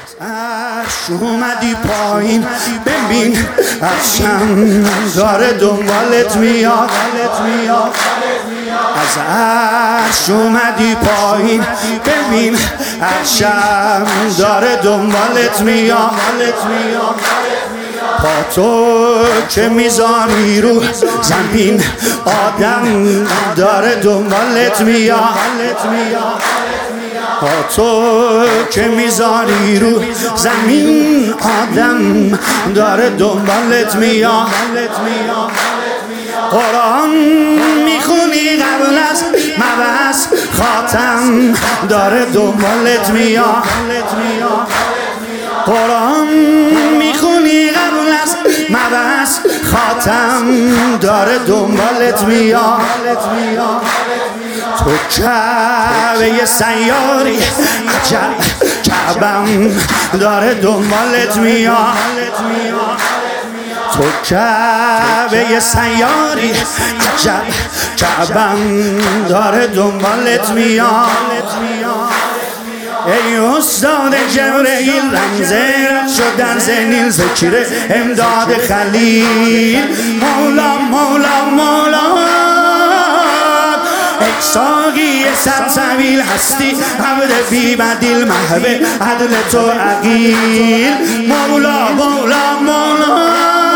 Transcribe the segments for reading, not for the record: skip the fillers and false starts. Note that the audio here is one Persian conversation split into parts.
عرش اومدی پایین ببین عرشم داره دنبالت میاد از عرش اومدی پایین ببین عرشم داره دنبالت میاد پا تو که میذاری رو زمین آدم داره دنبالت میاد پا تو که میذاری رو زمین آدم داره دنبالت میاد قرآن میخونی قبل از مبعث خاتم داره دنبالت میاد قرآن میخونی قبل از مبعث خاتم داره دنبالت میاد تو کعبه سیاری عجب کعبم داره دنبالت میاد تو کعبه سیاری عجب کعبم داره دنبالت میاد ای استاد جبرئیل رمز رد شد در ذهنیل ذکر امداد خلیل مولا مولا مولا ای ساقی سلسبیل هستی عبد بی بدیل محو عدل تو عقیل مولا مولا مولا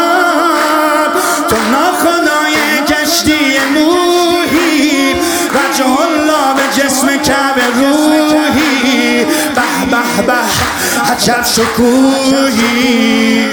تو ناخدای کشتی نوحی وجه الله به جسم کعبه روحی به به به عجب شکوهی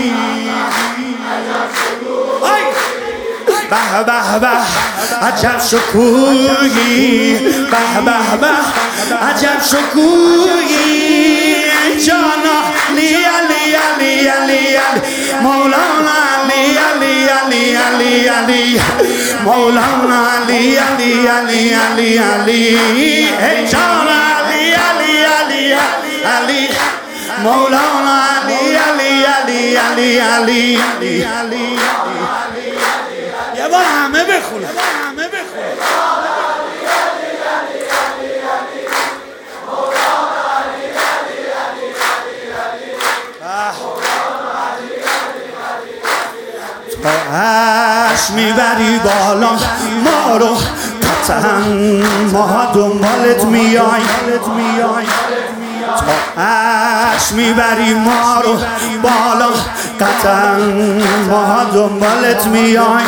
به به به عجب شکوهی به به به عجب شکوهی جانا لی علی علی علی مولانا علی علی علی علی علی مولانا علی علی علی علی علی جانا علی علی علی علی مولانا علی علی علی علی علی علی یه بار همه بخونه تو عرش میبری بالا ما رو قطعا ما دنبالت میایم تو عرش میبری ما رو بالا قطعا ما دنبالت میایم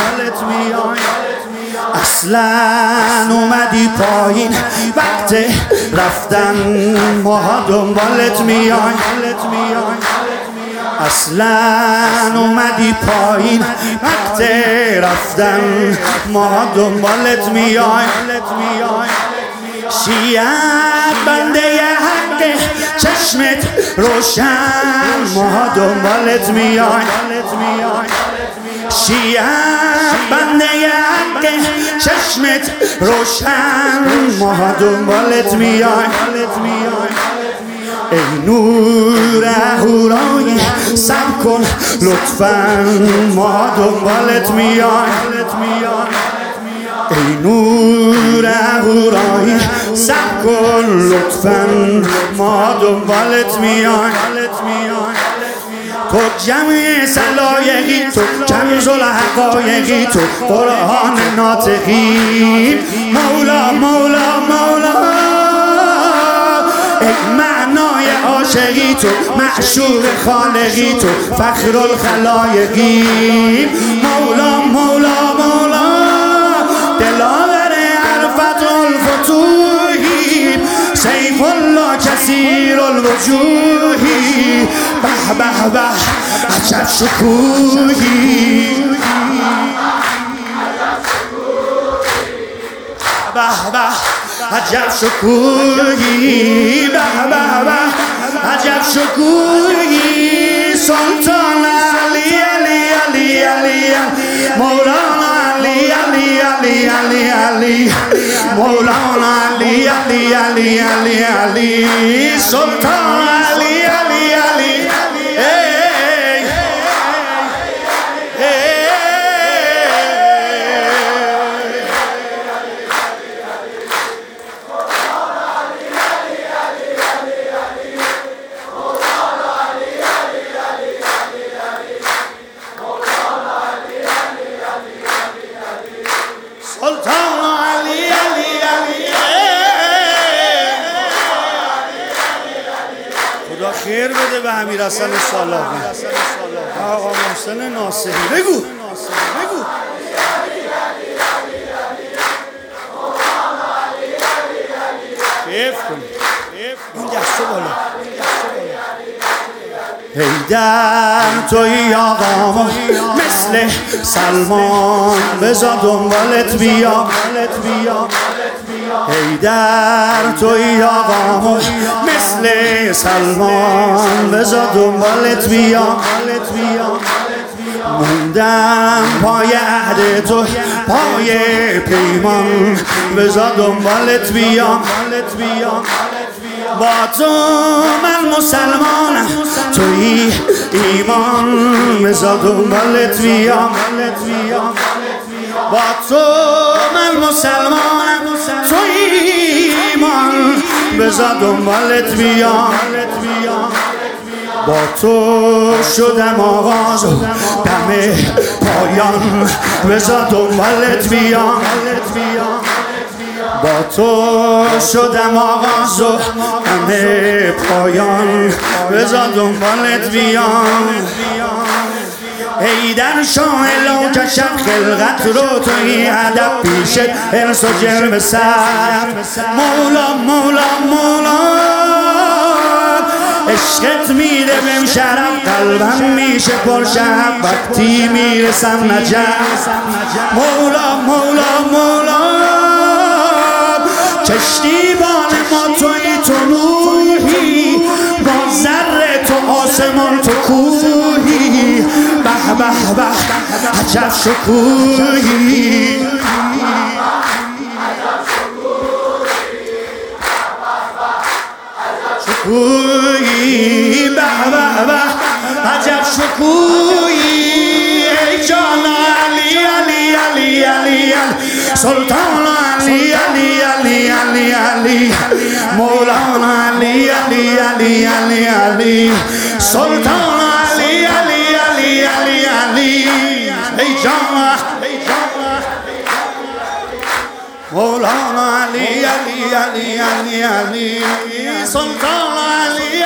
اصلا اومدی پایین وقت رفتن ما دنبالت میایم اصلا اومدی پایین وقت رفتن ما دنبالت میایم شیعت بنده حق چشمت روشن ما دنبالت میایم شیعت بنده حق چشمت روشن ما دنبالت میایم ای نور اهورایی صبر کن لطفاً ما دنبالت میایم ای نور اهورایی صبر کن لطفاً ما دنبالت میایم تو جمع سلایقی تو کنز الحقایقی تو قرآن ناطقی مولا مولا مولا ای معنای عاشقی تو معشوق خالقی تو فخر الخلایقی مولا مولا مولا دلاور عرفت الفتوحی سیف الله کثیر الوجوهی به به به عجب شکوهی به به عجب شکوهی به به به عجب شکوهی سلطان علی علی علی علی مولانا علی علی علی علی علی مولانا علی علی علی علی علی سلطان علی علی علی خدا خیر بده به امیرحسن سالاقی. آقا محسن ناصری بگو کیف کن این دستو بالا. حیدر توی آقا مثل سلمان بزا دنبالت بیا. حیدر توی آقا مثل سلمان بزا دنبالت بیا. موندم پای عهد تو پای پیمان بزا دنبالت بیا. با تو من مسلمانم توی ایمان بزا دنبالت بیا. با تو من مسلمانم توی ایمان بزا دنبالت بیا. با تو شدم آغاز و دم پایان بزا دنبالت بیا. با تو شدم آغاز و همه پایان بزا دنبالت بیام. حیدر شاه لو کشم خلقت رو توی ادب پیشت ارس و جرم سر. مولا عشقت میره بهم شرف قلبم میشه پر شب وقتی میرسم نجف. مولا کشتیبان ما توی تو نوحی با ذره تو آسمان تو کوهی. به عجب شکوهی. به عجب شکوهی. ای جان علی سلطان علی مولانا علی سلطان علی ای جان مولانا علی سلطان علی